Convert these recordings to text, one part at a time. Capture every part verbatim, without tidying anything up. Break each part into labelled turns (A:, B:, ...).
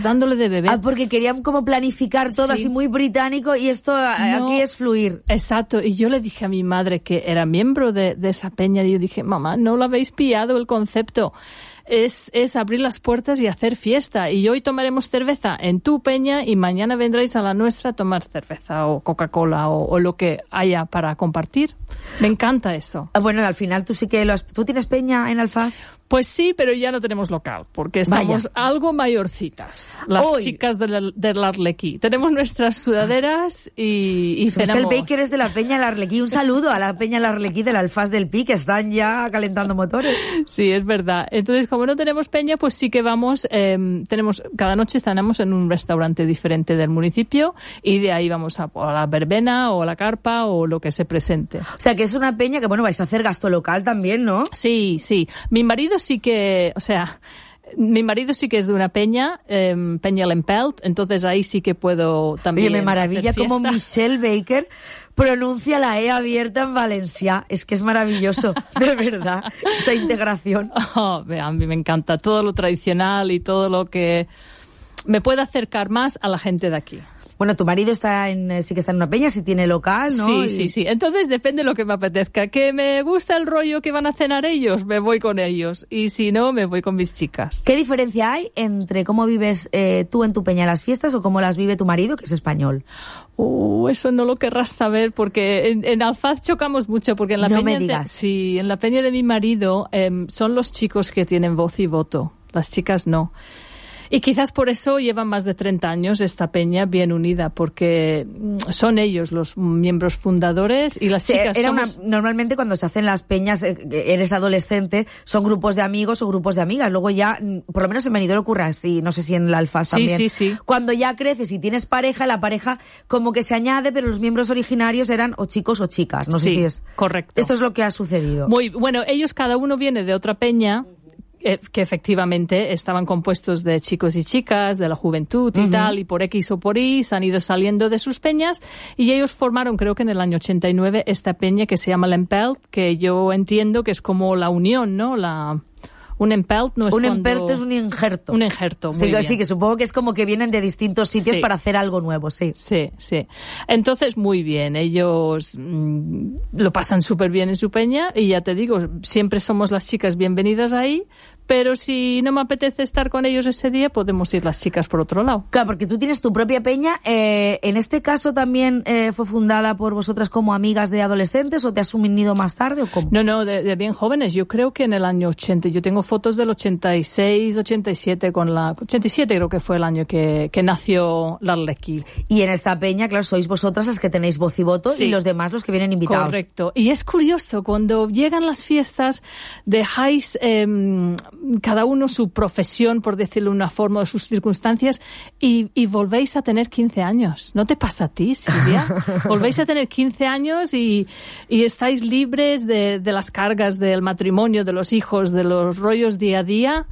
A: dándole de beber.
B: Ah, porque querían como planificar todo sí. así muy británico y esto no, aquí es fluir.
A: Exacto, y yo le dije a mi madre que era miembro de, de esa peña y yo dije, mamá, no lo habéis pillado el concepto. Es, es abrir las puertas y hacer fiesta. Y hoy tomaremos cerveza en tu peña y mañana vendréis a la nuestra a tomar cerveza o Coca-Cola o, o lo que haya para compartir. Me encanta eso.
B: Ah, bueno, al final tú sí que lo has... ¿Tú tienes peña en Alfaz?
A: Pues sí, pero ya no tenemos local, porque estamos
B: Vaya.
A: algo mayorcitas, las
B: Hoy.
A: chicas del, del Arlequí. Tenemos nuestras sudaderas y, y
B: Pues
A: cenamos.
B: el Baker es de la peña del Arlequí. Un saludo a la peña del Arlequí del Alfaz del Pi, que están ya calentando motores.
A: Sí, es verdad. Entonces, como no tenemos peña, pues sí que vamos, eh, tenemos, cada noche cenamos en un restaurante diferente del municipio y de ahí vamos a, a la verbena o a la carpa o lo que se presente.
B: O sea, que es una peña que, bueno, vais a hacer gasto local también, ¿no?
A: Sí, sí. Mi marido sí que, o sea, mi marido sí que es de una peña, eh, Peña Lempelt, entonces ahí sí que puedo también.
B: Oye, me maravilla
A: hacer
B: cómo
A: fiesta.
B: Michelle Baker pronuncia la E abierta en valencià. Es que es maravilloso, de verdad, esa integración.
A: Oh, a mí me encanta todo lo tradicional y todo lo que me puede acercar más a la gente de aquí.
B: Bueno, tu marido está en, sí que está en una peña, si tiene local, ¿no?
A: Sí,
B: y...
A: sí, sí. Entonces depende de lo que me apetezca. Que me gusta el rollo que van a cenar ellos, me voy con ellos. Y si no, me voy con mis chicas.
B: ¿Qué diferencia hay entre cómo vives eh, tú en tu peña las fiestas o cómo las vive tu marido, que es español?
A: Uh, eso no lo querrás saber porque en, en Alfaz chocamos mucho porque en la
B: no
A: peña
B: me digas.
A: De, sí, en la peña de mi marido eh, son los chicos que tienen voz y voto. Las chicas no. Y quizás por eso llevan más de treinta años esta peña bien unida, porque son ellos los miembros fundadores y las
B: sí,
A: chicas
B: era
A: somos...
B: una, normalmente cuando se hacen las peñas, eh, eres adolescente, son grupos de amigos o grupos de amigas. Luego ya, por lo menos en Benidorm ocurre así, no sé si en la Alfaz
A: sí,
B: también.
A: Sí, sí,
B: Cuando ya creces y tienes pareja, la pareja como que se añade, pero los miembros originarios eran o chicos o chicas. No
A: sí,
B: sé si es...
A: correcto.
B: Esto es lo que ha sucedido.
A: Muy bueno, ellos cada uno viene de otra peña, que efectivamente estaban compuestos de chicos y chicas, de la juventud y uh-huh. tal, y por X o por Y se han ido saliendo de sus peñas y ellos formaron, creo que en el año ochenta y nueve, esta peña que se llama Lempelt, que yo entiendo que es como la unión, ¿no? La... Un empelt no es
B: un
A: cuando...
B: empelt es un injerto.
A: Un injerto, muy
B: sí,
A: bien.
B: Sí, que supongo que es como que vienen de distintos sitios
A: sí.
B: para hacer algo nuevo, sí.
A: Sí, sí. Entonces, muy bien. Ellos mmm, lo pasan súper bien en su peña y ya te digo, siempre somos las chicas bienvenidas ahí, pero si no me apetece estar con ellos ese día, podemos ir las chicas por otro lado.
B: Claro, porque tú tienes tu propia peña. Eh, ¿En este caso también eh, fue fundada por vosotras como amigas de adolescentes o te has unido más tarde o cómo?
A: No, no, de, de bien jóvenes. Yo creo que en el año ochenta, yo tengo fotos del ochenta y seis, ochenta y siete con la... ochenta y siete creo que fue el año que, que nació la Arlequí.
B: Y en esta peña, claro, sois vosotras las que tenéis voz y voto sí. y los demás los que vienen invitados.
A: Correcto. Y es curioso, cuando llegan las fiestas, dejáis... Eh, cada uno su profesión, por decirlo de una forma, o sus circunstancias, y, y volvéis a tener quince años. ¿No te pasa a ti, Silvia? Volvéis a tener quince años y, y estáis libres de, de las cargas del matrimonio, de los hijos, de los rollos día a día,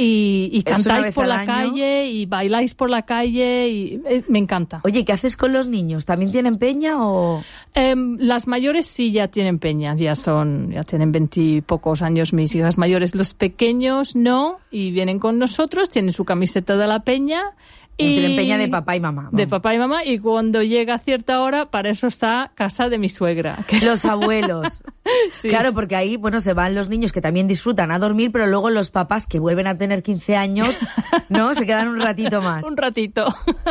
A: y, y cantáis por la año? calle, y bailáis por la calle, y eh, me encanta.
B: Oye, ¿qué haces con los niños? ¿También tienen peña o...?
A: Eh, las mayores sí ya tienen peña, ya son, ya tienen veintipocos años mis hijas mayores. Los pequeños no, y vienen con nosotros, tienen su camiseta de la peña.
B: Y tienen peña de papá y mamá. Vamos.
A: De papá y mamá, y cuando llega a cierta hora, para eso está casa de mi suegra.
B: Los abuelos. Sí. Claro, porque ahí, bueno, se van los niños que también disfrutan a dormir, pero luego los papás que vuelven a tener quince años, ¿no? Se quedan un ratito más.
A: Un ratito.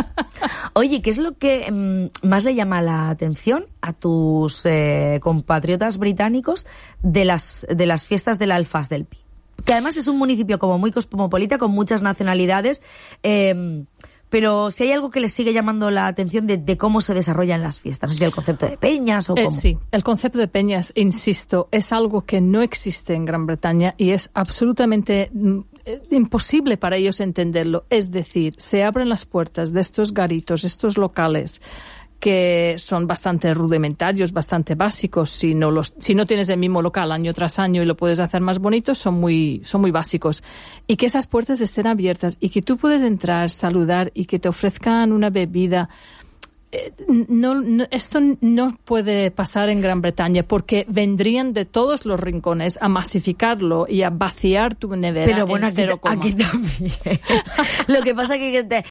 B: Oye, ¿qué es lo que mmm, más le llama la atención a tus eh, compatriotas británicos de las, de las fiestas del Alfaz del Pi? Que además es un municipio como muy cosmopolita, con muchas nacionalidades, eh, pero si hay algo que les sigue llamando la atención de, de cómo se desarrollan las fiestas, no sé si el concepto de peñas o cómo.
A: Eh, sí, el concepto de peñas, insisto, es algo que no existe en Gran Bretaña y es absolutamente mm, imposible para ellos entenderlo. Es decir, se abren las puertas de estos garitos, estos locales, que son bastante rudimentarios, bastante básicos. Si no los, si no tienes el mismo local año tras año y lo puedes hacer más bonito, son muy, son muy básicos. Y que esas puertas estén abiertas y que tú puedes entrar, saludar y que te ofrezcan una bebida. Eh, no, no, esto no puede pasar en Gran Bretaña porque vendrían de todos los rincones a masificarlo y a vaciar tu nevera.
B: Pero bueno,
A: en cero
B: aquí, aquí también. Lo que pasa es que te,